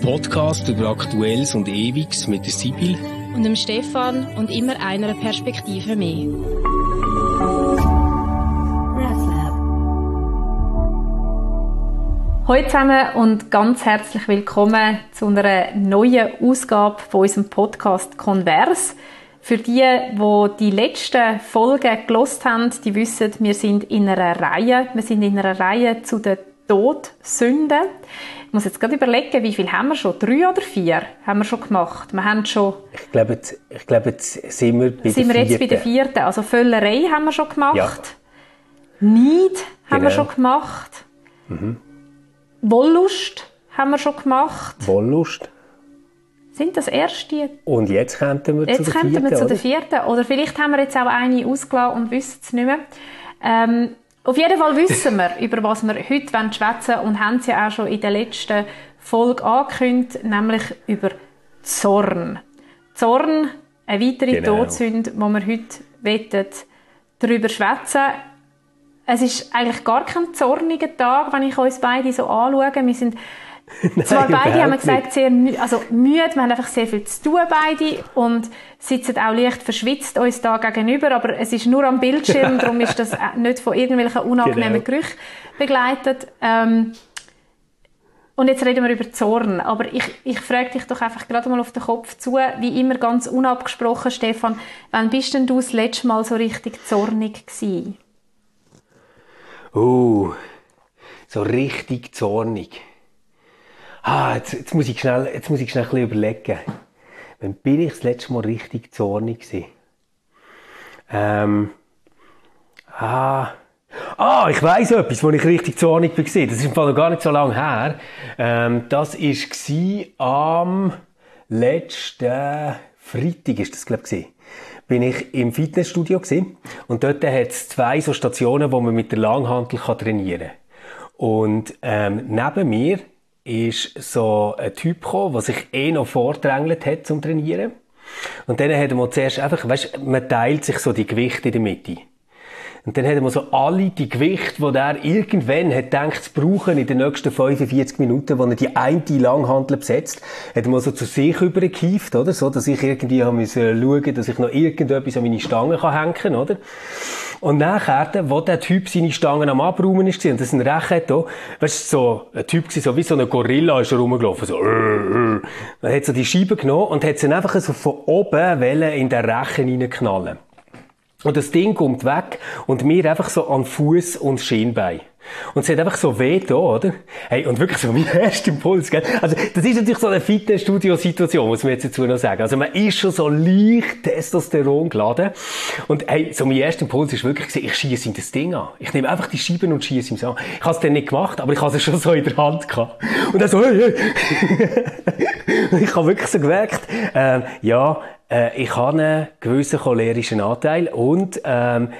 Podcast über Aktuelles und Ewiges mit der Sibyl und dem Stefan und immer einer Perspektive mehr. Hallo zusammen und ganz herzlich willkommen zu einer neuen Ausgabe von unserem Podcast «Converse». Für die die letzten Folgen gehört haben, die wissen, wir sind in einer Reihe. Wir sind in einer Reihe zu den Todsünden. Ich muss jetzt gerade überlegen, wie viel haben wir schon? 3 oder 4 haben wir schon gemacht. Wir haben schon... Ich glaube, jetzt sind wir bei der 4. Sind wir jetzt bei der 4. Also Völlerei haben wir schon gemacht. Ja. Neid haben wir schon gemacht. Mhm. Wollust haben wir schon gemacht. Wollust. Sind das erste? Und jetzt kommen wir zu der 4. Oder vielleicht haben wir jetzt auch eine ausgelassen und wissen es nicht mehr. Auf jeden Fall wissen wir, über was wir heute schwätzen wollen und haben es ja auch schon in der letzten Folge angekündigt, nämlich über Zorn. Zorn, eine weitere Todsünde, die wir heute darüber schwätzen. Es ist eigentlich gar kein zorniger Tag, wenn ich uns beide so anschaue. Wir sind zwar beide, haben wir gesagt, sehr müde. Wir haben einfach sehr viel zu tun beide und sitzen auch leicht verschwitzt uns da gegenüber, aber es ist nur am Bildschirm, darum ist das nicht von irgendwelchen unangenehmen Gerüchen begleitet. Und jetzt reden wir über Zorn, aber ich frage dich doch einfach gerade mal auf den Kopf zu, wie immer ganz unabgesprochen, Stefan, wann bist denn du das letzte Mal so richtig zornig gewesen? So richtig zornig. Jetzt muss ich schnell ein bisschen überlegen. Wann bin ich das letzte Mal richtig zornig gewesen? Ich weiss etwas, wo ich richtig zornig war. Das ist im Fall noch gar nicht so lange her. Das war am letzten Freitag, ist das, glaube ich, bin ich im Fitnessstudio gewesen. Und dort hat es 2 so Stationen, wo man mit der Langhantel trainieren kann. Und neben mir ist so ein Typ gekommen, der sich noch vordrängelt hat zum Trainieren. Und dann hat man zuerst einfach, man teilt sich so die Gewichte in der Mitte. Und dann hat man so alle die Gewichte, die er irgendwann hat gedacht zu brauchen in den nächsten 45 Minuten, wo er die eine Langhantel besetzt, hat man so zu sich übergehievt, oder? So, dass ich irgendwie schauen musste, dass ich noch irgendetwas an meine Stangen hängen kann, oder? Und nachher, wo der Typ seine Stangen am Abräumen war, und das ein Recht da, so ein Typ war, so wie so ein Gorilla ist er rumgelaufen, so, Er hat so die Scheibe genommen und hat sie einfach so von oben in den Rechen reinknallen. Und das Ding kommt weg und mir einfach so an Fuß und Schienbein. Und es hat einfach so weh da, oder? Hey, und wirklich so mein erster Impuls, gell? Also, das ist natürlich so eine Fitnessstudio-Situation, muss man jetzt dazu noch sagen. Also, man ist schon so leicht Testosteron geladen. Und hey, so mein erster Impuls ist wirklich, ich schiesse ihm das Ding an. Ich nehme einfach die Scheiben und schiesse ihm so an. Ich habe es dann nicht gemacht, aber ich habe es schon so in der Hand gehabt. Und dann so, hey. Ich habe wirklich so gemerkt, ich habe einen gewissen cholerischen Anteil und ich kann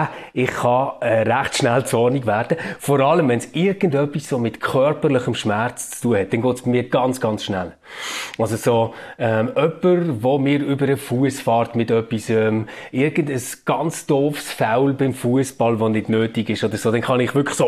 recht schnell zornig werden. Vor allem, wenn es irgendetwas so mit körperlichem Schmerz zu tun hat, dann geht es bei mir ganz, ganz schnell. Also so jemand, der mir über den Fuß fährt mit etwas, irgendein ganz doofes Foul beim Fußball, das nicht nötig ist oder so, dann kann ich wirklich so...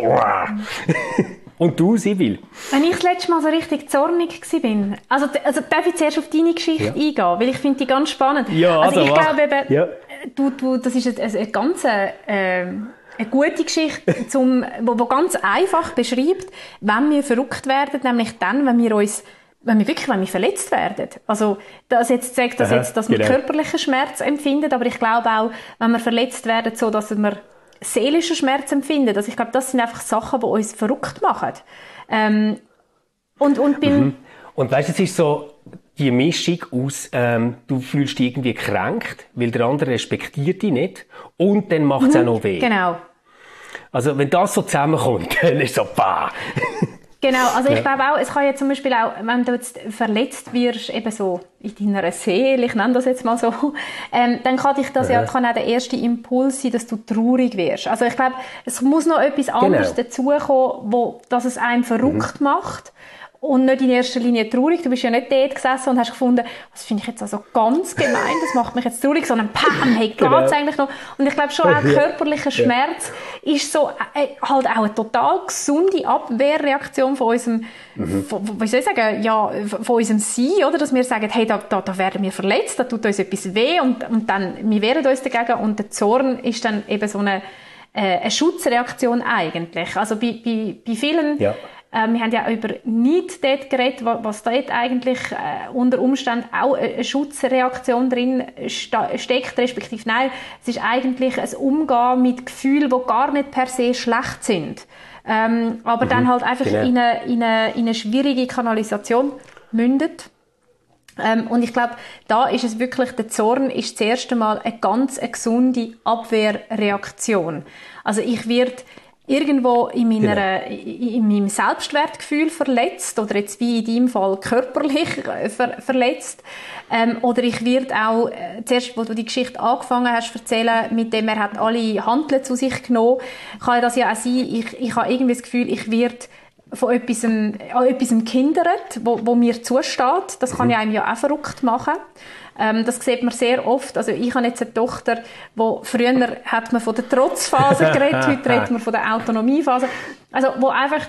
Und du, Sibyl? Wenn ich das letzte Mal so richtig zornig war, also darf ich zuerst auf deine Geschichte eingehen, weil ich finde die ganz spannend. Ja, also ich glaube eben, du, das ist eine ganz eine gute Geschichte, wo ganz einfach beschreibt, wenn wir verrückt werden, nämlich dann, wenn wir verletzt werden. Also, das jetzt sagt das jetzt, dass wir körperlichen Schmerz empfinden, aber ich glaube auch, wenn wir verletzt werden, so dass wir seelischen Schmerz empfinden. Also ich glaube, das sind einfach Sachen, die uns verrückt machen. Und weißt du, es ist so die Mischung aus, du fühlst dich irgendwie gekränkt, weil der andere respektiert dich nicht und dann macht es auch noch weh. Genau. Also wenn das so zusammenkommt, dann ist es so bah. Genau, also ich glaube auch, es kann ja zum Beispiel auch, wenn du jetzt verletzt wirst, eben so in deiner Seele, ich nenne das jetzt mal so, dann kann dich das kann auch der erste Impuls sein, dass du traurig wirst. Also ich glaube, es muss noch etwas anderes dazukommen, dass es einem verrückt macht. und nicht in erster Linie traurig. Du bist ja nicht dort gesessen und hast gefunden, das finde ich jetzt also ganz gemein, das macht mich jetzt traurig, sondern pam, hey, geht's eigentlich noch? Und ich glaube schon, auch körperlicher Schmerz ist so halt auch eine total gesunde Abwehrreaktion von unserem, wie soll ich sagen, ja, von unserem Sein, oder? Dass wir sagen, hey, da werden wir verletzt, da tut uns etwas weh und dann, wir wehren uns dagegen und der Zorn ist dann eben so eine Schutzreaktion eigentlich. Also bei vielen, wir haben ja über Neid dort geredet, was dort eigentlich unter Umständen auch eine Schutzreaktion drin steckt, respektive nein, es ist eigentlich ein Umgehen mit Gefühlen, die gar nicht per se schlecht sind. Aber dann halt einfach in eine schwierige Kanalisation mündet. Und ich glaube, da ist es wirklich, der Zorn ist das erste Mal eine ganz gesunde Abwehrreaktion. Also ich werde irgendwo in meinem Selbstwertgefühl verletzt oder jetzt wie in deinem Fall körperlich verletzt. Oder ich werde auch, zuerst, wo du die Geschichte angefangen hast zu erzählen, mit dem er hat alle Hanteln zu sich genommen, kann das ja auch sein, ich habe irgendwie das Gefühl, ich werde von etwas gehindert, wo mir zusteht. Das kann ja einem ja auch verrückt machen. Das sieht man sehr oft. Also ich habe jetzt eine Tochter, wo früher hat man von der Trotzphase geredet, heute redet man von der Autonomiephase. Also wo einfach...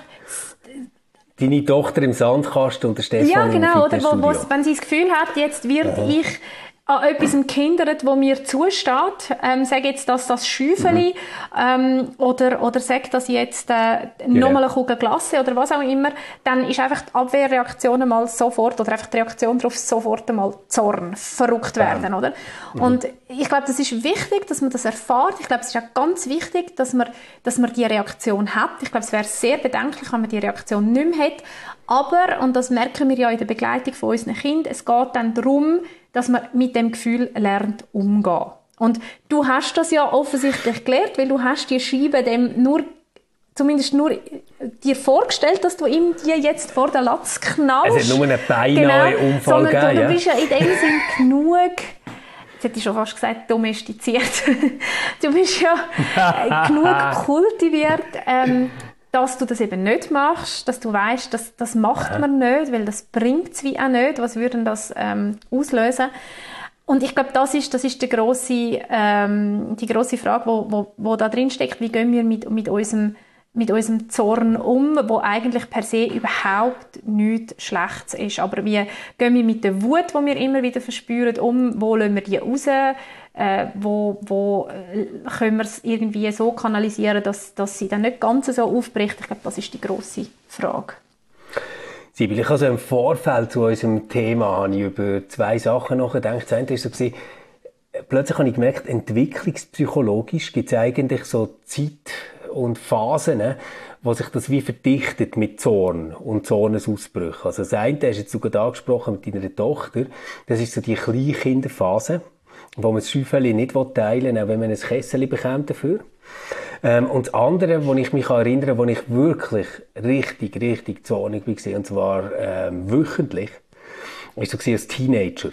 Deine Tochter im Sandkasten und der Stefan im Fitnessstudio. Oder wenn sie das Gefühl hat, jetzt werde ich an etwas gehindert, wo mir zusteht. Sag jetzt das Schäufeli, oder sag das jetzt nochmal eine Kugel Glasse oder was auch immer, dann ist einfach die Abwehrreaktion einmal sofort, oder einfach die Reaktion darauf sofort einmal Zorn, verrückt werden, oder? Und ich glaube, das ist wichtig, dass man das erfährt. Ich glaube, es ist auch ganz wichtig, dass man die Reaktion hat. Ich glaube, es wäre sehr bedenklich, wenn man die Reaktion nicht mehr hat. Aber, und das merken wir ja in der Begleitung von unseren Kindern, es geht dann darum, dass man mit dem Gefühl lernt umgehen. Und du hast das ja offensichtlich gelernt, weil du hast die Scheibe dem zumindest nur dir vorgestellt, dass du ihm die jetzt vor den Latz knallst. Es hat nur einen beinahe Unfall gegeben. Du bist ja in dem Sinn genug, jetzt hätte ich schon fast gesagt, domestiziert. Du bist ja genug kultiviert, dass du das eben nicht machst, dass du weißt, das macht man nicht, weil das bringt es wie auch nicht. Was würde das auslösen? Und ich glaube, das ist die grosse Frage, wo da drin steckt. Wie gehen wir mit unserem Zorn um, wo eigentlich per se überhaupt nichts Schlechtes ist. Aber wie gehen wir mit der Wut, die wir immer wieder verspüren, um? Wo lassen wir die raus? Wo können wir es irgendwie so kanalisieren, dass sie dann nicht ganz so aufbricht? Ich glaube, das ist die grosse Frage. Sibylle, ich habe im Vorfeld zu unserem Thema habe ich über zwei Sachen nachgedacht. Das eine war so, plötzlich habe ich gemerkt, entwicklungspsychologisch gibt es eigentlich so Zeit und Phasen, wo sich das wie verdichtet mit Zorn und Zornesausbrüchen. Also das eine, hast du jetzt sogar angesprochen mit deiner Tochter, das ist so die Kleinkinderphase, wo man das Schäufeli nicht teilen will, auch wenn man ein Kessel bekommt dafür. Und das andere, wo ich mich erinnere, wo ich wirklich richtig zornig war, und zwar wöchentlich, war so als Teenager.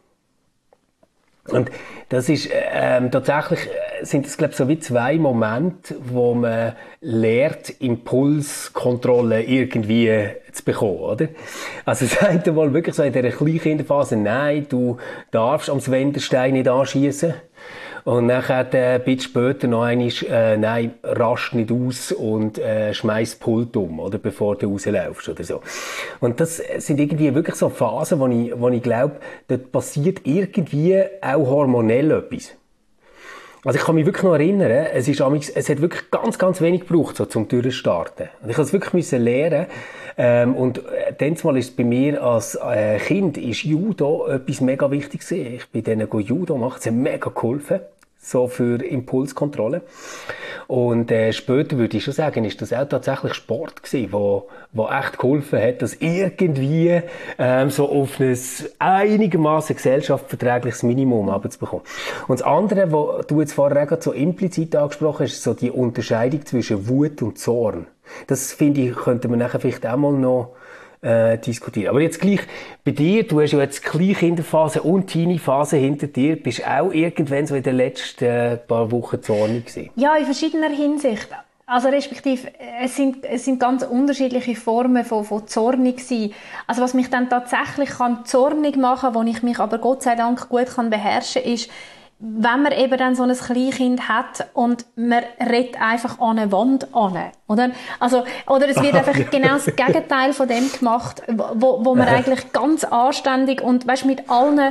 Und das ist tatsächlich sind das, glaube ich, so wie zwei Momente, wo man lernt, Impulskontrolle irgendwie zu bekommen, oder? Also das eine Mal wirklich so in dieser Kleinkinderphase, nein, du darfst am Wendelstein nicht anschießen. Und nachher ein bisschen später noch einmal, nein, rast nicht aus und schmeiß das Pult um, oder, bevor du rausläufst oder so. Und das sind irgendwie wirklich so Phasen, wo ich glaube, dort passiert irgendwie auch hormonell etwas. Also ich kann mich wirklich noch erinnern, es hat wirklich ganz wenig gebraucht, so zum Durchstarten. Und ich musste es wirklich lernen. Und dann mal ist bei mir als Kind ist Judo etwas mega Wichtiges gewesen. Ich bin denen Judo machen, es hat mega geholfen. So für Impulskontrolle. Und später würde ich schon sagen, ist das auch tatsächlich Sport gewesen, wo echt geholfen hat, das irgendwie so auf ein einigermaßen gesellschaftsverträgliches Minimum abzubekommen. Und das andere, was du jetzt vorher auch so implizit angesprochen hast, ist so die Unterscheidung zwischen Wut und Zorn. Das, finde ich, könnte man nachher vielleicht auch mal noch diskutieren. Aber jetzt gleich bei dir, du hast ja jetzt Kleinkinderphase und Teenie-Phase hinter dir, bist auch irgendwann so in den letzten paar Wochen zornig gewesen? Ja, in verschiedener Hinsicht. Also respektive, es sind ganz unterschiedliche Formen von zornig sein. Also was mich dann tatsächlich zornig machen kann, wo ich mich aber Gott sei Dank gut beherrschen kann, ist, wenn man eben dann so ein Kleinkind hat und man redet einfach an eine Wand an, oder? Also, oder es wird einfach genau das Gegenteil von dem gemacht, wo man eigentlich ganz anständig und, weißt, mit allen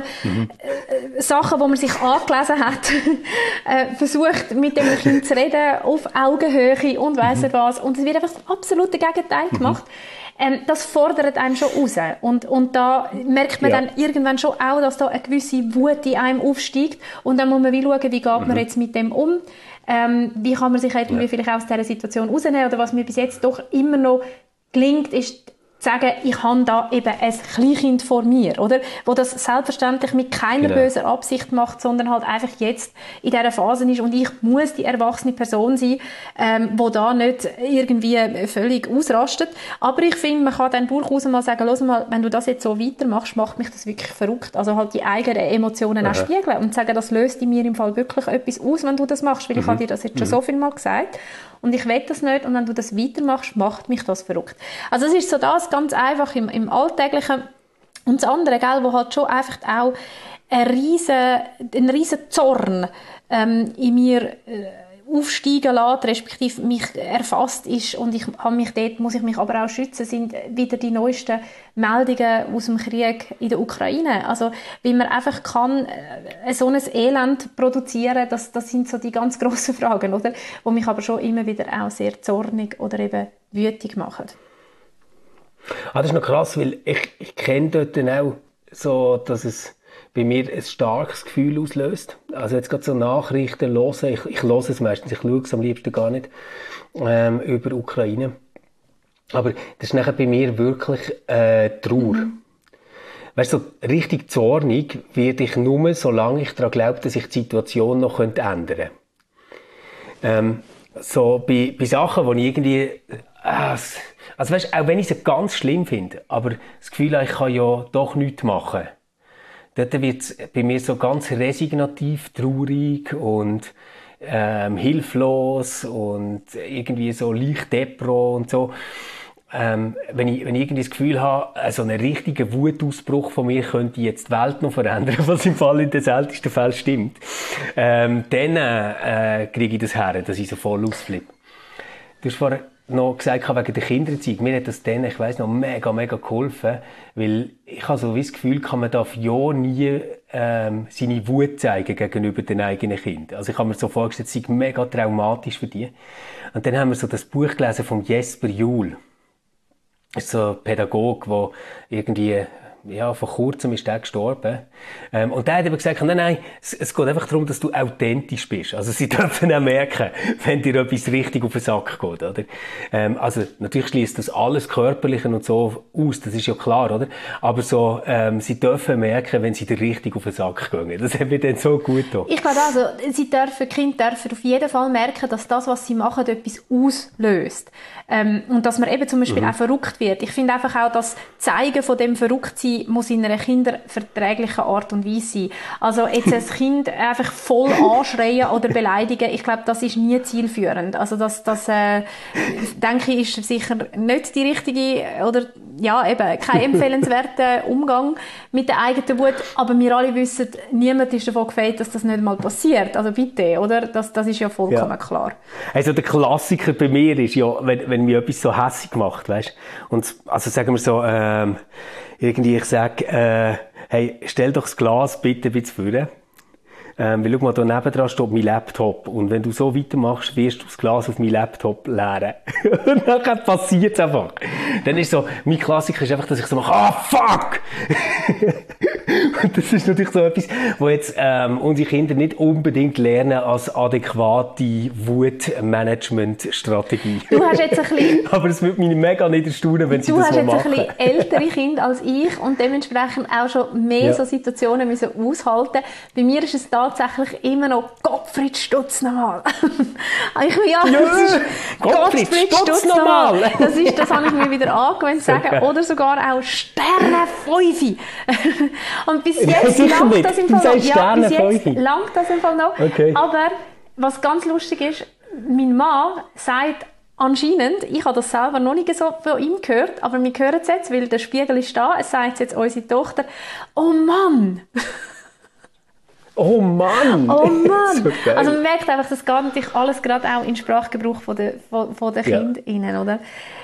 Sachen, die man sich angelesen hat, versucht, mit dem Kind zu reden, auf Augenhöhe und weiss er was. Und es wird einfach das absolute Gegenteil gemacht. Das fordert einen schon raus. Und da merkt man dann irgendwann schon auch, dass da eine gewisse Wut in einem aufsteigt. Und dann muss man schauen, wie geht man jetzt mit dem um? Wie kann man sich irgendwie vielleicht aus dieser Situation rausnehmen? Oder was mir bis jetzt doch immer noch gelingt, ist zu sagen, ich habe da eben ein Kleinkind vor mir, oder? Wo das selbstverständlich mit keiner bösen Absicht macht, sondern halt einfach jetzt in dieser Phase ist und ich muss die erwachsene Person sein, wo da nicht irgendwie völlig ausrastet. Aber ich finde, man kann dann durchaus mal sagen, los mal, wenn du das jetzt so weitermachst, macht mich das wirklich verrückt. Also halt die eigenen Emotionen auch spiegeln und sagen, das löst in mir im Fall wirklich etwas aus, wenn du das machst, weil ich habe dir das jetzt schon so viel Mal gesagt. Und ich will das nicht. Und wenn du das weitermachst, macht mich das verrückt. Also es ist so das ganz einfach im Alltäglichen. Und das andere, gell, wo halt schon einfach auch ein riesen Zorn in mir aufsteigen lässt, respektive mich erfasst ist und muss ich mich aber auch schützen, sind wieder die neuesten Meldungen aus dem Krieg in der Ukraine. Also, wie man einfach kann so ein Elend produzieren, das sind so die ganz grossen Fragen, oder? Die mich aber schon immer wieder auch sehr zornig oder eben wütig machen. Das ist noch krass, weil ich kenne dort dann auch so, dass es bei mir ein starkes Gefühl auslöst. Also jetzt gerade so Nachrichten hören, ich höre es meistens, ich schaue es am liebsten gar nicht, über Ukraine. Aber das ist nachher bei mir wirklich Trauer. Weißt du, so richtig zornig werde ich nur, solange ich daran glaube, dass ich die Situation noch ändern könnte. So bei Sachen, wo ich irgendwie... also weißt, auch wenn ich es ganz schlimm finde, aber das Gefühl habe, ich kann ja doch nichts machen. Dort wird es bei mir so ganz resignativ, traurig und hilflos und irgendwie so leicht depro und so. Wenn ich irgendwie das Gefühl habe, so einen richtigen Wutausbruch von mir könnte jetzt die Welt noch verändern, was im Fall in den seltensten Fällen stimmt, dann kriege ich das her, dass ich so voll ausflippe. Du hast vorher noch gesagt wegen der Kindererziehung. Mir hat das dann, ich weiss noch, mega geholfen, weil ich habe so das Gefühl, man darf ja nie seine Wut zeigen gegenüber den eigenen Kindern. Also ich habe mir so vorgestellt, es sei mega traumatisch für die. Und dann haben wir so das Buch gelesen von Jesper Juhl. Das ist so ein Pädagoge, der irgendwie, vor kurzem ist der gestorben. Und der hat eben gesagt, nein, es geht einfach darum, dass du authentisch bist. Also sie dürfen auch merken, wenn dir etwas richtig auf den Sack geht, oder? Also natürlich schließt das alles Körperliche und so aus, das ist ja klar, oder? Aber so, sie dürfen merken, wenn sie dir richtig auf den Sack gehen. Das hat mir dann so gut getan. Ich glaube also, Kinder dürfen auf jeden Fall merken, dass das, was sie machen, etwas auslöst. Und dass man eben zum Beispiel auch verrückt wird. Ich finde einfach auch, das Zeigen von dem Verrücktsein muss in einer kinderverträglichen Art und Weise sein. Also jetzt ein Kind einfach voll anschreien oder beleidigen, ich glaube, das ist nie zielführend. Also das denke ich, ist sicher nicht die richtige oder ja, eben kein empfehlenswerter Umgang mit der eigenen Wut. Aber wir alle wissen, niemand ist davon gefeit, dass das nicht mal passiert. Also bitte, oder? Das ist ja vollkommen klar. Also der Klassiker bei mir ist ja, wenn mir etwas so hässig macht, weißt? Und also sagen wir so, irgendwie ich sage, hey, stell doch das Glas bitte ein bisschen vor. Weil schau mal, da nebendran steht mein Laptop. Und wenn du so weitermachst, wirst du das Glas auf meinen Laptop leeren. Und dann passiert es einfach. Dann ist so, mein Klassiker ist einfach, dass ich so mache, fuck! Und das ist natürlich so etwas, wo jetzt unsere Kinder nicht unbedingt lernen als adäquate Wutmanagement-Strategie. Du hast jetzt ein bisschen... Aber es würde mich mega nicht erstaunen, wenn sie das so machen. Du hast jetzt ein bisschen ältere Kinder als ich und dementsprechend auch schon mehr so Situationen müssen aushalten. Bei mir ist es tatsächlich immer noch Gottfried Stutz nochmal. Gottfried Stutz nochmal. Das habe ich mir wieder angewöhnt zu sagen. Oder sogar auch Sterne 5. Und bis jetzt langt das im Fall noch. Okay. Aber was ganz lustig ist, mein Mann sagt anscheinend, ich habe das selber noch nicht so von ihm gehört, aber wir hören es jetzt, weil der Spiegel ist da, es sagt jetzt unsere Tochter, oh Mann! Oh Mann! Oh Mann! So also man merkt einfach, das geht natürlich alles gerade auch in den Sprachgebrauch von der Kinder rein, oder?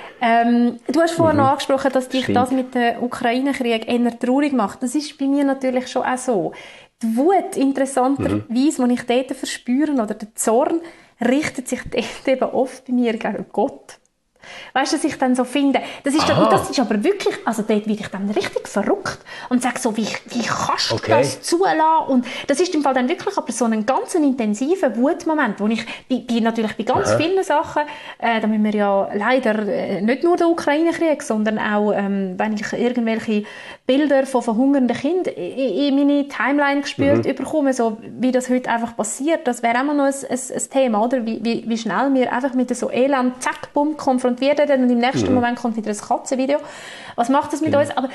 Du hast vorhin noch angesprochen, dass dich das mit dem Ukraine-Krieg eher traurig macht. Das ist bei mir natürlich schon auch so. Die Wut, interessanterweise, die ich dort verspüre, oder der Zorn, richtet sich dort eben oft bei mir gegen Gott. Weißt du, dass ich dann so finde, das ist aber wirklich, also dort werde ich dann richtig verrückt und sage so, wie kannst du das zulassen? Und das ist im Fall dann wirklich aber so ein ganz intensiver Wutmoment, wo ich natürlich bei ganz vielen Sachen, da müssen wir ja leider nicht nur den Ukraine-Krieg, sondern auch, wenn ich irgendwelche Bilder von verhungernden Kindern in meine Timeline gespürt bekomme, so wie das heute einfach passiert, das wäre immer noch ein Thema, oder? Wie schnell wir einfach mit so Elend, zack, bumm, konfrontiert werden und im nächsten Moment kommt wieder ein Katzenvideo. Was macht das mit uns? Aber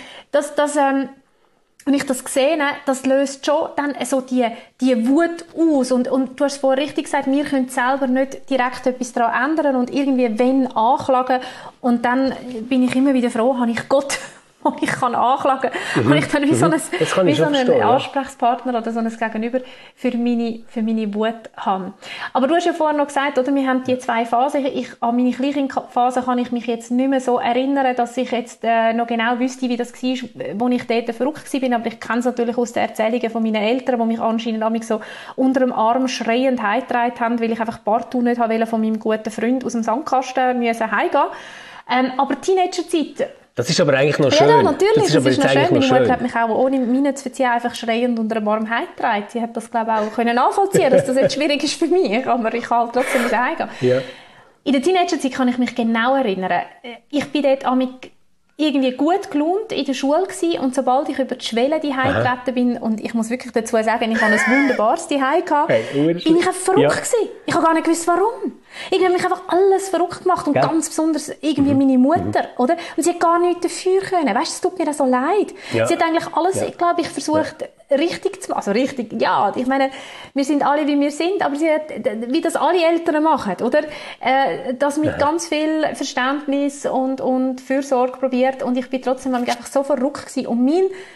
wenn ich das sehe, das löst schon dann so die Wut aus. Und du hast vorhin richtig gesagt, wir können selber nicht direkt etwas daran ändern und irgendwie wenn anklagen. Und dann bin ich immer wieder froh, habe ich Gott, wo ich kann anklagen kann. Und ich dann wie so einen Ansprechpartner oder so ein Gegenüber für meine Wut haben. Aber du hast ja vorhin noch gesagt, oder, wir haben die 2 Phasen. An meine Kleinkindphase kann ich mich jetzt nicht mehr so erinnern, dass ich jetzt noch genau wüsste, wie das war, wo ich dort verrückt war. Aber ich kenne es natürlich aus den Erzählungen von meinen Eltern, die mich anscheinend so unter dem Arm schreiend heimgetragen haben, weil ich einfach partout nicht wollte von meinem guten Freund aus dem Sandkasten heimgehen. Aber Teenagerzeit, das ist aber eigentlich noch schön. Ja, natürlich. Das ist noch schön. Meine Mutter hat mich auch, ohne Miene zu verziehen, einfach schreiend unter dem Arm heimgetragen. Sie hat das, glaube ich, auch nachvollziehen, dass das jetzt schwierig ist für mich. Aber ich kann halt trotzdem wieder heimgehen. Ja. In der Teenagerzeit kann ich mich genau erinnern. Ich bin dort irgendwie gut gelaunt in der Schule gewesen, und sobald ich über die Schwelle heimgetreten bin, und ich muss wirklich dazu sagen, ich hatte ein wunderbares Zuhause gehabt, bin ich einfach verrückt gewesen. Ich habe gar nicht gewusst, warum. Irgendwie habe mich einfach alles verrückt gemacht und ganz besonders irgendwie meine Mutter, oder? Und sie hat gar nichts dafür können. Weißt du, es tut mir so leid. Ja. Sie hat eigentlich alles, glaube ich, versucht, richtig zu machen. Also richtig, ja. Ich meine, wir sind alle, wie wir sind, aber sie hat, wie das alle Eltern machen, oder? Das mit ganz viel Verständnis und Fürsorge probiert, und ich bin trotzdem einfach so verrückt gewesen. Und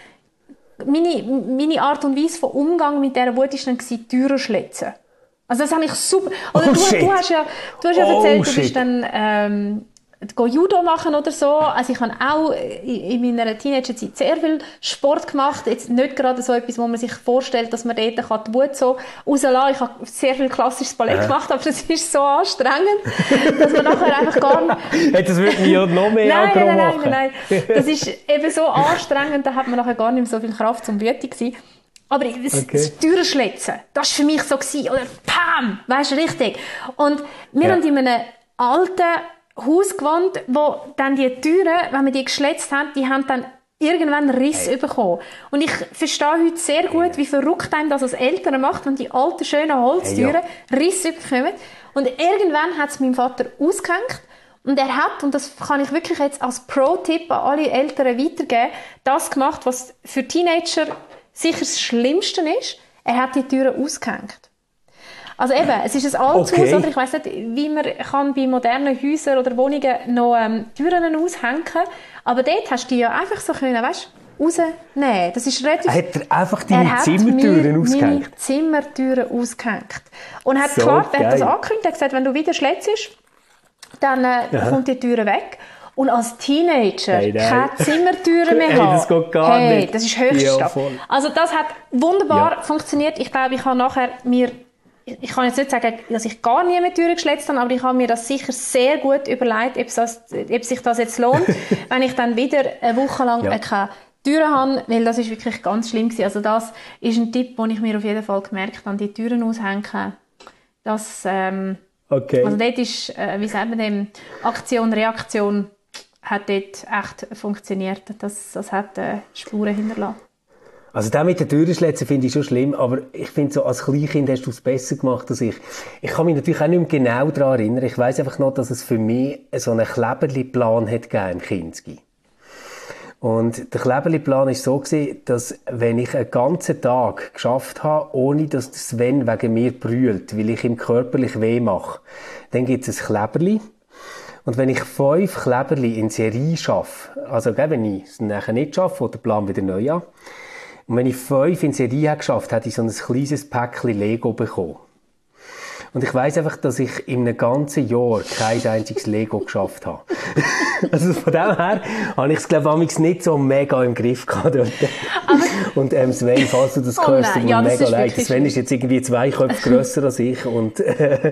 meine Art und Weise von Umgang mit dieser Wut war dann Türen schlitzen. Also das habe ich super. Oder du hast ja erzählt, du bist dann Judo machen oder so. Also ich habe auch in meiner Teenagerzeit sehr viel Sport gemacht. Jetzt nicht gerade so etwas, wo man sich vorstellt, dass man dort die Wut so rauslassen kann. Ich habe sehr viel klassisches Ballett gemacht, aber das ist so anstrengend, dass man nachher einfach gar nicht... Das würde mich ja noch mehr aggro machen. Nein. Das ist eben so anstrengend, da hat man nachher gar nicht mehr so viel Kraft zum wütig sein. Aber das Türen schlitzen, das war für mich so gewesen. Oder Pam! Weisst du, richtig. Und wir haben in einem alten Haus gewohnt, wo dann die Türen, wenn wir die geschlitzt haben, die haben dann irgendwann einen Riss bekommen. Und ich verstehe heute sehr gut, wie verrückt einem das als Eltern macht, wenn die alten, schönen Holztüren Risse bekommen. Und irgendwann hat es meinem Vater ausgehängt. Und er hat, und das kann ich wirklich jetzt als Pro-Tipp an alle Eltern weitergeben, das gemacht, was für Teenager sicher das Schlimmste ist. Er hat die Türen ausgehängt. Also eben, es ist ein altes Haus, oder ich weiss nicht, wie man kann bei modernen Häusern oder Wohnungen noch Türen aushängen kann. Aber dort hast du die ja einfach so können, weißt, rausnehmen. Das ist relativ... Hat er einfach deine Zimmertüren ausgehängt? Meine Zimmertüren ausgehängt. Und hat klar, er hat das angekündigt, er hat gesagt, wenn du wieder schlägst, dann kommt die Türe weg. Und als Teenager keine Zimmertüren mehr haben. Das geht gar nicht. Das ist Höchststrafe. Ja, also das hat wunderbar funktioniert. Ich glaube, ich habe nachher ich kann jetzt nicht sagen, dass ich gar nie mit Türen geschletzt habe, aber ich habe mir das sicher sehr gut überlegt, ob sich das jetzt lohnt, wenn ich dann wieder eine Woche lang keine Türen habe, weil das ist wirklich ganz schlimm gewesen. Also das ist ein Tipp, den ich mir auf jeden Fall gemerkt habe, die Türen aushängen. Das, also dort ist, wie sagt man dem, Aktion, Reaktion, hat dort echt funktioniert. Das hat Spuren hinterlassen. Also das mit den Türenschlitzen finde ich schon schlimm, aber ich finde so, als Kleinkind hast du es besser gemacht als ich. Ich kann mich natürlich auch nicht mehr genau daran erinnern. Ich weiss einfach noch, dass es für mich so einen Kleberli-Plan hat gegeben im Kinski. Und der Kleberli-Plan war so, dass wenn ich einen ganzen Tag geschafft habe, ohne dass der Sven wegen mir brüllt, weil ich ihm körperlich weh mache, dann gibt es ein Kleberli. Und wenn ich 5 Kleberli in Serie schaffe, also wenn ich es nachher nicht schaffe, fängt der Plan wieder neu an. Und wenn ich 5 in Serie habe geschafft, hätte ich so ein kleines Päckchen Lego bekommen. Und ich weiss einfach, dass ich in einem ganzen Jahr kein einziges Lego geschafft habe. Also von dem her habe ich es, glaube ich, nicht so mega im Griff gehabt dort. Und Sven, falls du das hörst, tut mir mega leid. Sven ist jetzt irgendwie 2 Köpfe grösser als ich und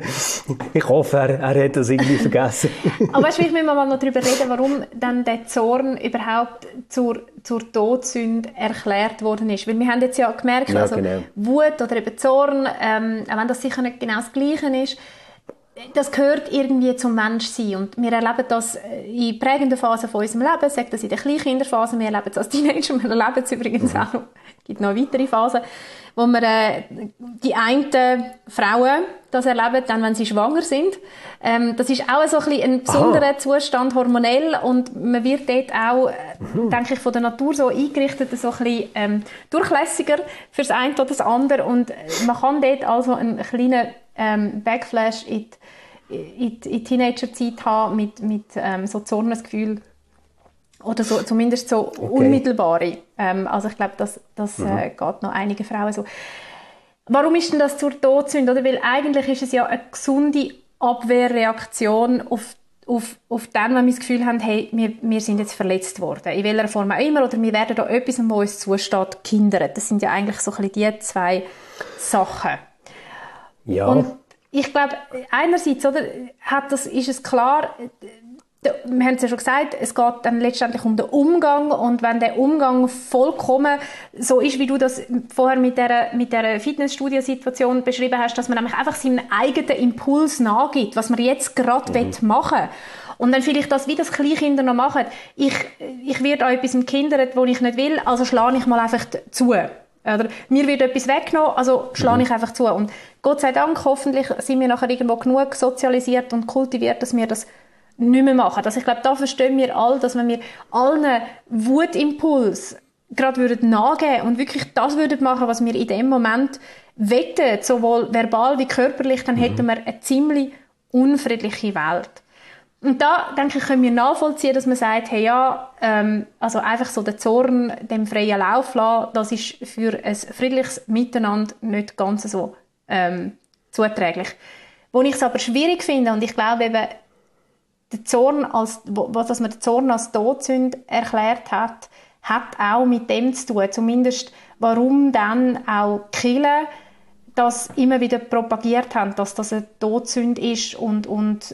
ich hoffe, er hat das irgendwie vergessen. Aber weißt du, ich will mal noch darüber reden, warum dann der Zorn überhaupt zur Todsünde erklärt worden ist. Weil wir haben jetzt ja gemerkt, ja, also genau. Wut oder eben Zorn, auch wenn das sicher nicht genau das Gleiche ist, das gehört irgendwie zum Menschsein. Und wir erleben das in prägenden Phasen von unserem Leben, sagt das in der Kleinkinderphase, wir erleben es als Teenager, wir erleben es übrigens auch, es gibt noch weitere Phasen, wo wir die einen Frauen das erleben, dann, wenn sie schwanger sind. Das ist auch so ein besonderer Zustand hormonell und man wird dort auch, denke ich, von der Natur so eingerichtet, so ein bisschen durchlässiger fürs eine oder das andere und man kann dort also einen kleinen Backflash in die Teenagerzeit haben mit so Zornesgefühl oder so, zumindest so unmittelbare. Also ich glaube, das geht noch einigen Frauen so. Warum ist denn das zur Todsünde? Oder? Weil eigentlich ist es ja eine gesunde Abwehrreaktion auf dann, wenn wir das Gefühl haben, hey, wir sind jetzt verletzt worden. In welcher Form auch immer. Oder wir werden da etwas, was uns zusteht, gehindert. Das sind ja eigentlich so ein bisschen die 2 Sachen. Ja. Und ich glaube, einerseits ist es klar, wir haben es ja schon gesagt, es geht dann letztendlich um den Umgang und wenn der Umgang vollkommen so ist, wie du das vorher mit der Fitnessstudio-Situation beschrieben hast, dass man nämlich einfach seinem eigenen Impuls nachgibt, was man jetzt gerade machen will. Und dann vielleicht das, wie das Kleinkinder noch machen. Ich werde an etwas gehindert, das ich nicht will, also schlage ich mal einfach zu. Oder mir wird etwas weggenommen, also schlage ich einfach zu. Und Gott sei Dank, hoffentlich sind wir nachher irgendwo genug sozialisiert und kultiviert, dass wir das nicht mehr machen. Also ich glaube, da verstehen wir alle, dass wenn wir allen Wutimpuls gerade nachgeben und wirklich das würden machen, was wir in dem Moment wette, sowohl verbal wie körperlich, dann hätten wir eine ziemlich unfriedliche Welt. Und da, denke ich, können wir nachvollziehen, dass man sagt, hey, ja, also einfach so den Zorn dem freien Lauf lassen, das ist für ein friedliches Miteinander nicht ganz so zuträglich. Wo ich es aber schwierig finde, und ich glaube eben, der Zorn dass man den Zorn als Todsünde erklärt hat auch mit dem zu tun, zumindest warum dann auch die Kirche das immer wieder propagiert haben, dass das eine Todsünde ist und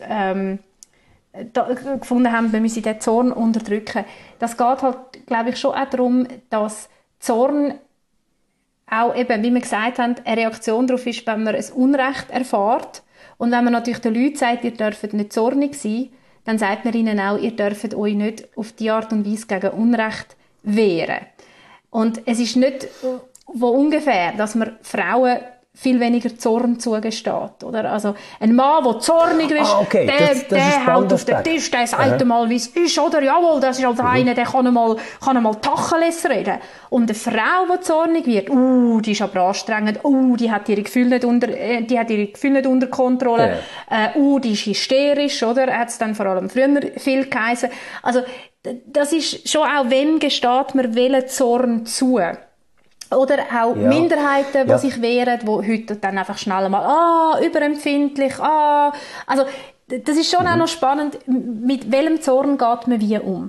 gefunden haben, wir müssen den Zorn unterdrücken. Das geht halt, glaube ich, schon auch darum, dass Zorn auch eben, wie wir gesagt haben, eine Reaktion darauf ist, wenn man ein Unrecht erfährt. Und wenn man natürlich den Leuten sagt, ihr dürft nicht zornig sein, dann sagt man ihnen auch, ihr dürft euch nicht auf die Art und Weise gegen Unrecht wehren. Und es ist nicht wo ungefähr, dass man Frauen viel weniger Zorn zugesteht, oder? Also, ein Mann, der zornig ist, der haut auf den Tisch, der sagt mal, wie es ist, oder? Jawohl, das ist halt einer, der kann einmal Tacheles reden. Und eine Frau, die zornig wird, die ist aber anstrengend, die hat ihre Gefühle nicht unter Kontrolle, die ist hysterisch, oder? Hat es dann vor allem früher viel geheißen. Also, das ist schon auch, wem gesteht man welchen Zorn zu? Oder auch Minderheiten, die sich wehren, die heute dann einfach schnell mal, überempfindlich, Also, das ist schon auch noch spannend, mit welchem Zorn geht man wie um.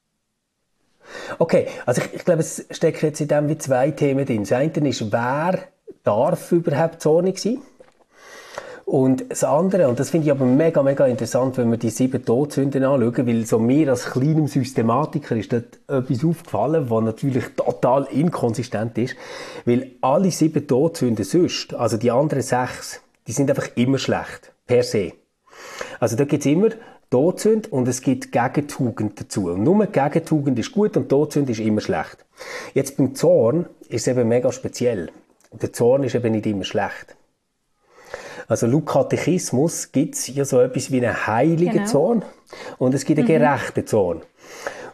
Okay, also ich glaube, es stecken jetzt in dem wie 2 Themen drin. Das eine ist, wer darf überhaupt zornig sein? Und das andere, und das finde ich aber mega, mega interessant, wenn wir die 7 Todsünden anschauen, weil so mir als kleinem Systematiker ist dort etwas aufgefallen, was natürlich total inkonsistent ist, weil alle 7 Todsünden sonst, also die anderen 6, die sind einfach immer schlecht, per se. Also da gibt es immer Todsünde und es gibt Gegentugend dazu. Und nur Gegentugend ist gut und Todsünde ist immer schlecht. Jetzt beim Zorn ist es eben mega speziell. Der Zorn ist eben nicht immer schlecht. Also laut Katechismus gibt es ja so etwas wie einen heiligen Zorn und es gibt einen gerechten Zorn.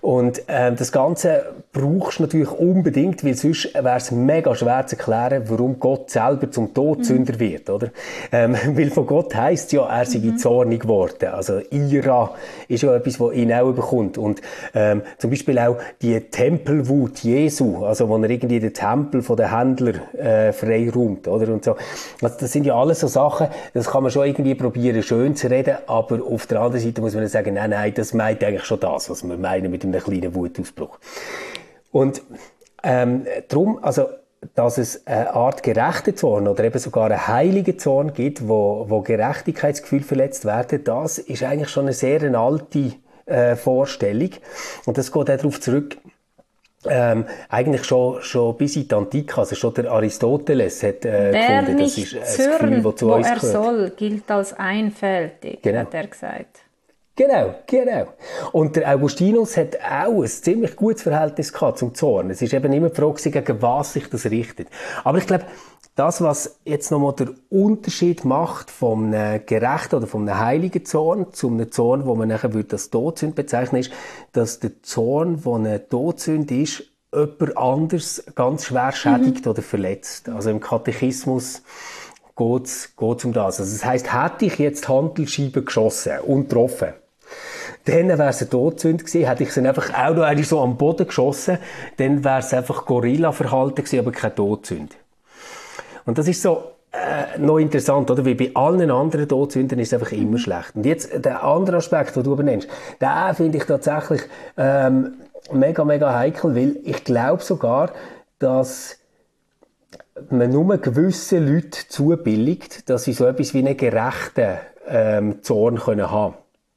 Und das Ganze brauchst du natürlich unbedingt, weil sonst wäre es mega schwer zu erklären, warum Gott selber zum Todsünder wird, oder? Weil von Gott heisst ja, er sei zornig geworden. Also Ira ist ja etwas, was ihn auch bekommt. Und zum Beispiel auch die Tempelwut Jesu, also wo er irgendwie den Tempel von den Händlern freiräumt, oder? Und so. Also das sind ja alles so Sachen, das kann man schon irgendwie probieren, schön zu reden, aber auf der anderen Seite muss man sagen, nein, das meint eigentlich schon das, was wir meinen mit einem kleinen Wutausbruch. Und darum, also, dass es eine Art gerechten Zorn oder eben sogar einen heiligen Zorn gibt, wo Gerechtigkeitsgefühl verletzt werden, das ist eigentlich schon eine sehr alte Vorstellung. Und das geht auch darauf zurück, eigentlich schon bis in die Antike, also schon der Aristoteles hat gefunden, das ist ein Gefühl, das zu uns gehört. Wo er soll, gilt als einfältig, genau. Hat er gesagt. Genau. Und der Augustinus hat auch ein ziemlich gutes Verhältnis gehabt zum Zorn. Es ist eben immer die Frage, gegen was sich das richtet. Aber ich glaube, das, was jetzt nochmal der Unterschied macht vom gerechten oder vom heiligen Zorn zu einem Zorn, wo man nachher als Todsünde bezeichnen, ist, dass der Zorn, der eine Todsünde ist, jemand anders ganz schwer schädigt oder verletzt. Also im Katechismus geht's um das. Also das heisst, hätte ich jetzt Hantelscheibe geschossen und getroffen, dann wäre es eine Todsünde gewesen. Hätte ich sie einfach auch noch so am Boden geschossen, dann wäre es einfach Gorilla-Verhalten gewesen, aber keine Todsünde. Und das ist so noch interessant, oder? Wie bei allen anderen Todsünden ist es einfach immer schlecht. Und jetzt der andere Aspekt, den du benennst, den finde ich tatsächlich mega, mega heikel, weil ich glaube sogar, dass man nur gewissen Leuten zubilligt, dass sie so etwas wie einen gerechten Zorn können haben.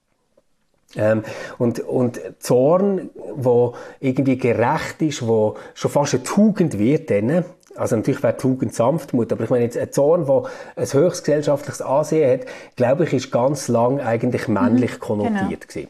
Und Zorn, wo irgendwie gerecht ist, wo schon fast eine Tugend wird, dann, also natürlich wäre Tugend Sanftmut, aber ich meine jetzt ein Zorn, der ein höchst gesellschaftliches Ansehen hat, glaube ich, ist ganz lang eigentlich männlich konnotiert gewesen.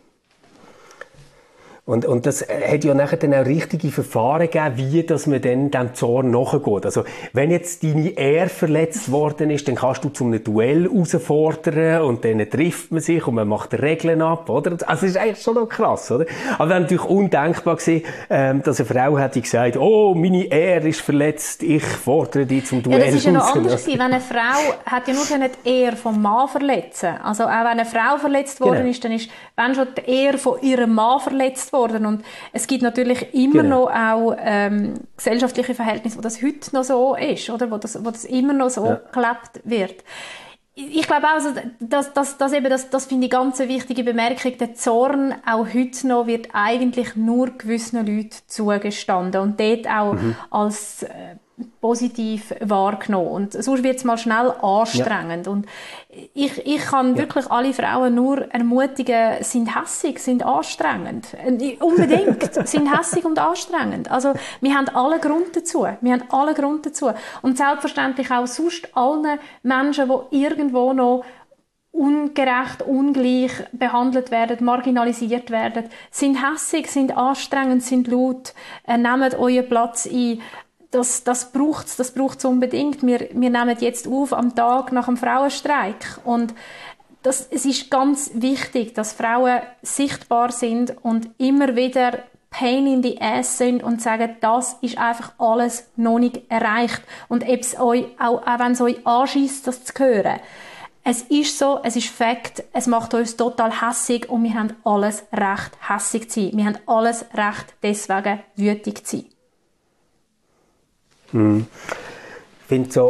Und das hat ja nachher dann auch richtige Verfahren gegeben, wie dass man dann dem Zorn nachgeht. Also, wenn jetzt deine Ehre verletzt worden ist, dann kannst du zu einem Duell herausfordern und dann trifft man sich und man macht Regeln ab, oder? Also, das ist eigentlich schon noch krass, oder? Aber wäre natürlich undenkbar gewesen, dass eine Frau hätte gesagt, oh, meine Ehre ist verletzt, ich fordere dich zum Duell. Ja, das ist ja noch anders gewesen. Wenn eine Frau hat ja nur die Ehre vom Mann verletzen. Also, auch wenn eine Frau verletzt worden ist, dann ist, wenn schon die Ehre von ihrem Mann verletzt worden. Und es gibt natürlich immer noch auch gesellschaftliche Verhältnisse, wo das heute noch so ist, oder? Wo das immer noch so gelebt wird. Ich glaube auch, also, das finde ich ganz eine wichtige Bemerkung. Der Zorn auch heute noch wird eigentlich nur gewissen Leuten zugestanden und dort auch als positiv wahrgenommen. Und sonst wird es mal schnell anstrengend. Und ich kann wirklich alle Frauen nur ermutigen, sind hässig, sind anstrengend. Unbedingt. Sind hässig und anstrengend. Also, wir haben alle Grund dazu. Und selbstverständlich auch sonst allen Menschen, die irgendwo noch ungerecht, ungleich behandelt werden, marginalisiert werden, sind hässig, sind anstrengend, sind laut, nehmt euren Platz ein. Das braucht's unbedingt. Wir nehmen jetzt auf am Tag nach dem Frauenstreik. Und es ist ganz wichtig, dass Frauen sichtbar sind und immer wieder Pain in the Ass sind und sagen, das ist einfach alles noch nicht erreicht. Und ob es euch, auch wenn es euch anschießt, das zu hören. Es ist so, es ist Fakt, es macht uns total hässig und wir haben alles Recht, hässig zu sein. Wir haben alles Recht, deswegen wütig zu sein. Ich finde so,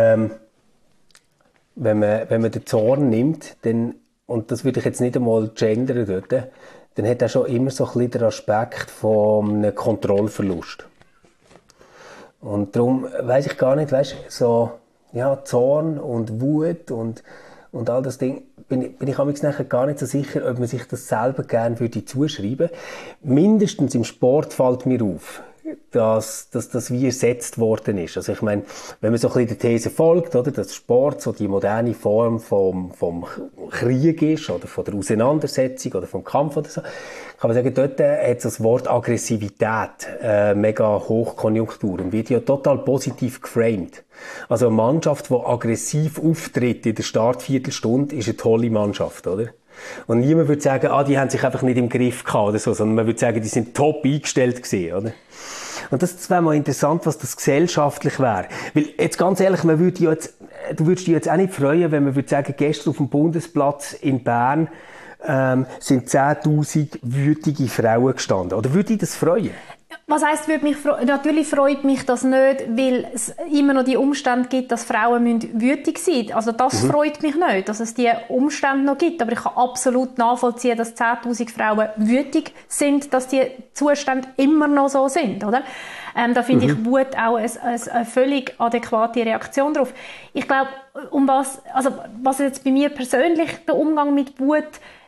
wenn man den Zorn nimmt, dann, und das würde ich jetzt nicht einmal gendern dort, dann hat er schon immer so ein bisschen den Aspekt von einem Kontrollverlust. Und darum weiss ich gar nicht, so, ja, Zorn und Wut und all das Ding, bin ich nachher gar nicht so sicher, ob man sich das selber gerne zuschreiben würde. Mindestens im Sport fällt mir auf, dass das wie ersetzt worden ist. Also ich meine, wenn man so ein bisschen der These folgt, oder, dass Sport so die moderne Form vom Krieg ist oder von der Auseinandersetzung oder vom Kampf oder so, kann man sagen, dort hat das Wort Aggressivität mega Hochkonjunktur und wird ja total positiv geframed. Also eine Mannschaft, die aggressiv auftritt in der Startviertelstunde, ist eine tolle Mannschaft, oder? Und niemand würde sagen, die haben sich einfach nicht im Griff gehabt oder so, sondern man würde sagen, die sind top eingestellt gewesen, oder? Und das wäre mal interessant, was das gesellschaftlich wäre. Weil, jetzt ganz ehrlich, du würdest dich jetzt auch nicht freuen, wenn man würde sagen, gestern auf dem Bundesplatz in Bern sind 10.000 wütige Frauen gestanden. Oder würde dich das freuen? Was heisst, natürlich freut mich das nicht, weil es immer noch die Umstände gibt, dass Frauen wütig sein müssen. Also das freut mich nicht, dass es diese Umstände noch gibt. Aber ich kann absolut nachvollziehen, dass 10.000 Frauen wütig sind, dass die Zustände immer noch so sind, oder? Da finde ich Wut auch eine völlig adäquate Reaktion darauf. Ich glaube, was jetzt bei mir persönlich den Umgang mit Wut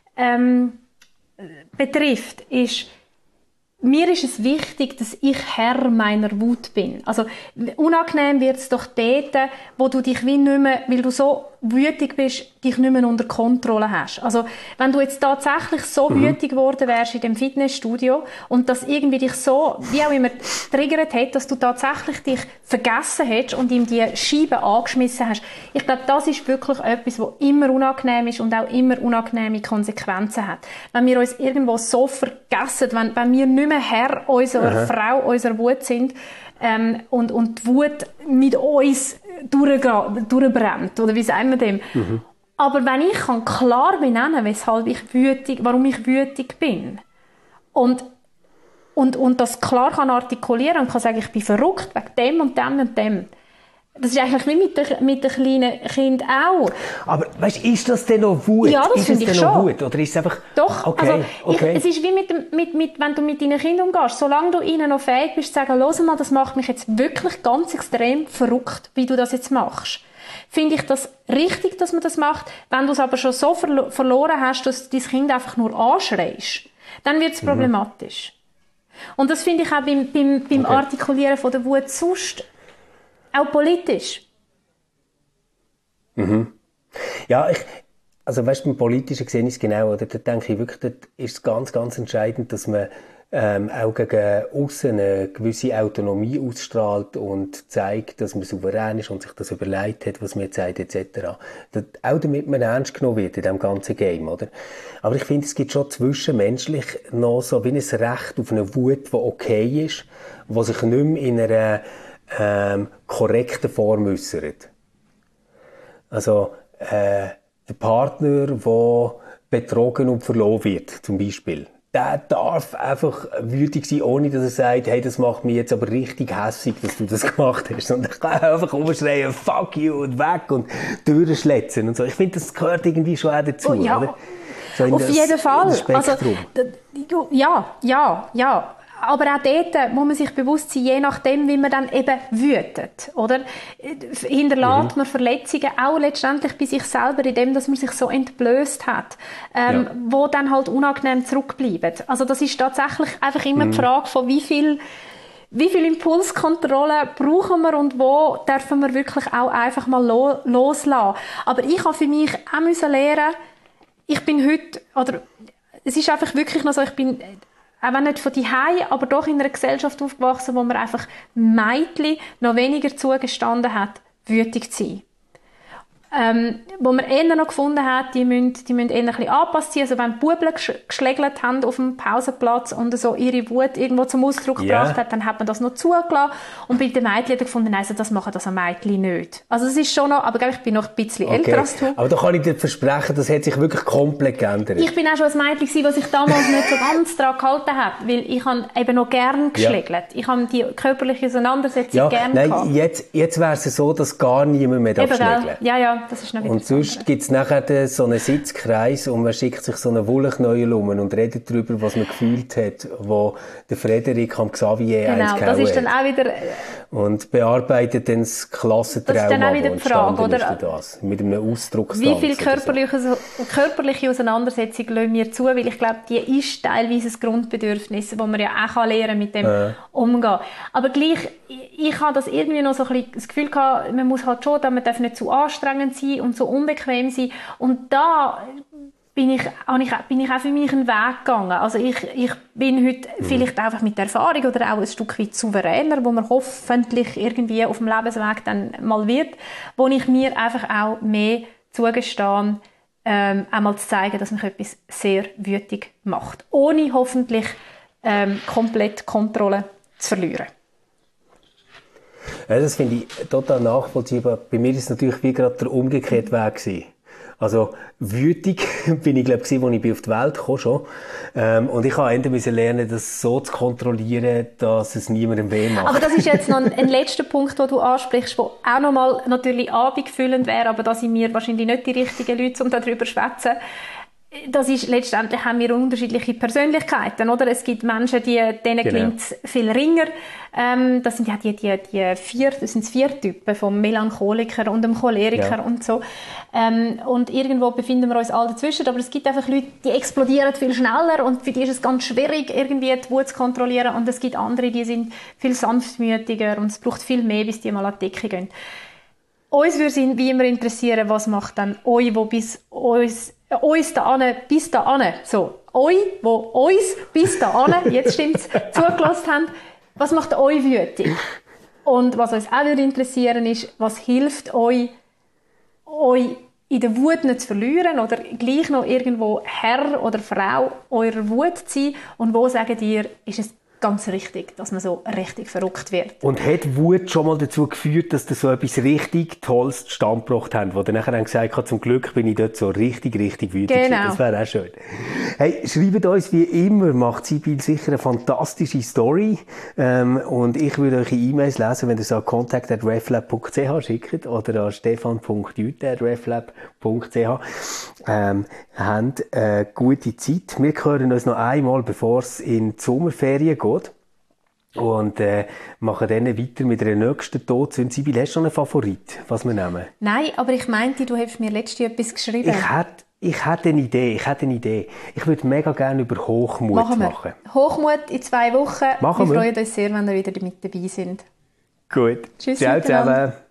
betrifft, ist, mir ist es wichtig, dass ich Herr meiner Wut bin. Also, unangenehm wird es doch dort, wo du dich wie nicht mehr, weil du so wütig bist, dich nicht mehr unter Kontrolle hast. Also, wenn du jetzt tatsächlich so wütig geworden wärst in dem Fitnessstudio und das irgendwie dich so, wie auch immer, triggert hat, dass du tatsächlich dich vergessen hättest und ihm die Scheibe angeschmissen hast. Ich glaube, das ist wirklich etwas, was immer unangenehm ist und auch immer unangenehme Konsequenzen hat. Wenn wir uns irgendwo so vergessen, wenn wir nicht mehr Herr unserer Frau, unserer Wut sind, und die Wut mit uns durchbrennt, oder wie sagen wir dem? Aber wenn ich klar benennen kann, warum ich wütig bin und das klar kann artikulieren und kann sagen, ich bin verrückt wegen dem und dem und dem. Das ist eigentlich wie mit den kleinen Kindern auch. Aber weißt, ist das denn noch Wut? Ja, das finde ich schon. Wut? Oder ist es einfach... Doch, okay. Es ist wie wenn du mit deinen Kindern umgehst. Solange du ihnen noch fähig bist, zu sagen, hör mal, das macht mich jetzt wirklich ganz extrem verrückt, wie du das jetzt machst. Finde ich das richtig, dass man das macht. Wenn du es aber schon so verloren hast, dass du dein Kind einfach nur anschreist, dann wird es problematisch. Und das finde ich auch beim Artikulieren von der Wut sonst auch politisch. Ja, also weißt du, beim Politischen sehe ich es genau, oder? Da denke ich wirklich, dort ist es ganz, ganz entscheidend, dass man auch gegen aussen eine gewisse Autonomie ausstrahlt und zeigt, dass man souverän ist und sich das überlegt hat, was man jetzt sagt, etc. Auch damit man ernst genommen wird in diesem ganzen Game, oder? Aber ich finde, es gibt schon zwischenmenschlich noch so wie ein Recht auf eine Wut, die okay ist, die sich nicht mehr in einer korrekten Form äußert. Also, der Partner, der betrogen und verloren wird, zum Beispiel, der darf einfach wütig sein, ohne dass er sagt, hey, das macht mich jetzt aber richtig hässig, dass du das gemacht hast. Und ich kann einfach umschreien, fuck you, und weg und durchschletzen und so. Ich finde, das gehört irgendwie schon auch dazu, oder? So auf jeden Fall. Also, ja. Aber auch dort muss man sich bewusst sein, je nachdem, wie man dann eben wütet, oder? Hinterlässt man Verletzungen auch letztendlich bei sich selber, indem dass man sich so entblößt hat, wo dann halt unangenehm zurückbleiben. Also das ist tatsächlich einfach immer die Frage von wie viel Impulskontrolle brauchen wir und wo dürfen wir wirklich auch einfach mal loslassen. Aber ich habe für mich auch müssen lernen, ich bin heute, oder es ist einfach wirklich noch so, ich bin auch wenn nicht von daheim, aber doch in einer Gesellschaft aufgewachsen, wo man einfach Mädchen noch weniger zugestanden hat, wütig zu sein. Wo man eher noch gefunden hat, die müssen eher ein bisschen angepasst sein. Also wenn die Buben geschlägelt haben auf dem Pausenplatz und so ihre Wut irgendwo zum Ausdruck gebracht hat, dann hat man das noch zugelassen. Und bei den Mädchen hat man gefunden, nein, das machen das an Mädchen nicht. Also es ist schon noch, aber ich bin noch ein bisschen älter als du. Aber da kann ich dir versprechen, das hat sich wirklich komplett geändert. Ich bin auch schon ein Mädchen gewesen, was sich damals nicht so ganz daran gehalten hat, weil ich habe eben noch gern geschlägelt. Ich habe die körperliche Auseinandersetzung gern gehabt. Jetzt wäre es so, dass gar niemand mehr schlägeln. Ja, das ist noch wieder. Und sonst gibt es nachher so einen Sitzkreis und man schickt sich so einen Wollknäuel um und redet darüber, was man gefühlt hat, wo der Frederik am Xavier eins gehauen hat. Das ist dann auch wieder... Und bearbeitet dann das Klassentrauma, das ist dann auch wieder die Frage, oder? Das, mit einem Ausdruckstanz. Wie viel körperliche Auseinandersetzung lassen wir zu? Weil ich glaube, die ist teilweise ein Grundbedürfnis, wo man ja auch lernen kann, mit dem umgehen. Aber gleich, ich habe das irgendwie noch so ein bisschen das Gefühl gehabt, man muss halt schon, man darf nicht zu anstrengend sein und so unbequem sein. Und da bin ich auch für mich einen Weg gegangen. Also ich bin heute vielleicht einfach mit der Erfahrung oder auch ein Stück weit souveräner, wo man hoffentlich irgendwie auf dem Lebensweg dann mal wird, wo ich mir einfach auch mehr zugestehe, einmal zu zeigen, dass mich etwas sehr wütig macht. Ohne hoffentlich komplett Kontrolle zu verlieren. Ja, das finde ich total nachvollziehbar. Bei mir ist es natürlich wie gerade der umgekehrte Weg gewesen. Also wütig bin ich, glaube ich, als ich auf die Welt kam schon. Und ich musste lernen, das so zu kontrollieren, dass es niemandem weh macht. Aber das ist jetzt noch ein letzter Punkt, den du ansprichst, der auch nochmal natürlich abendfüllend wäre, aber da sind wir wahrscheinlich nicht die richtigen Leute, um darüber zu schwätzen. Das ist, letztendlich haben wir unterschiedliche Persönlichkeiten, oder? Es gibt Menschen, denen gelingt es viel ringer. Das sind ja das sind 4 Typen, vom Melancholiker und dem Choleriker und so. Und irgendwo befinden wir uns alle dazwischen, aber es gibt einfach Leute, die explodieren viel schneller und für die ist es ganz schwierig, irgendwie die Wut zu kontrollieren. Und es gibt andere, die sind viel sanftmütiger und es braucht viel mehr, bis die mal an die Decke gehen. Uns würde wie immer interessieren, was macht dann euch, wo bis uns bis dahin, so, euch, wo uns bis dahin, jetzt stimmt's, zugelassen haben, was macht euch wütig? Und was uns auch würde interessieren ist, was hilft euch in der Wut nicht zu verlieren oder gleich noch irgendwo Herr oder Frau eurer Wut zu sein und wo sagt ihr, ist es ganz richtig, dass man so richtig verrückt wird. Und hat Wut schon mal dazu geführt, dass ihr so etwas richtig Tolles zustande gebracht habt, wo ihr nachher gesagt habt, zum Glück bin ich dort so richtig wütend. Genau. Das wäre auch schön. Hey, schreibt uns wie immer, macht Sibyl sicher eine fantastische Story. Und ich würde eure E-Mails lesen, wenn ihr so an contact@reflab.ch schickt oder an stefan.jute@reflab.ch. Habt eine gute Zeit. Wir hören uns noch einmal, bevor es in die Sommerferien geht. Und machen dann weiter mit der nächsten Todsünde. Sibyl, hast du noch einen Favorit, was wir nehmen? Nein, aber ich meinte, du hast mir letztens etwas geschrieben. Ich hätte eine Idee. Ich würde mega gerne über Hochmut machen. Hochmut in 2 Wochen. Wir freuen uns sehr, wenn ihr wieder mit dabei sind. Gut. Tschüss. Ciao zusammen.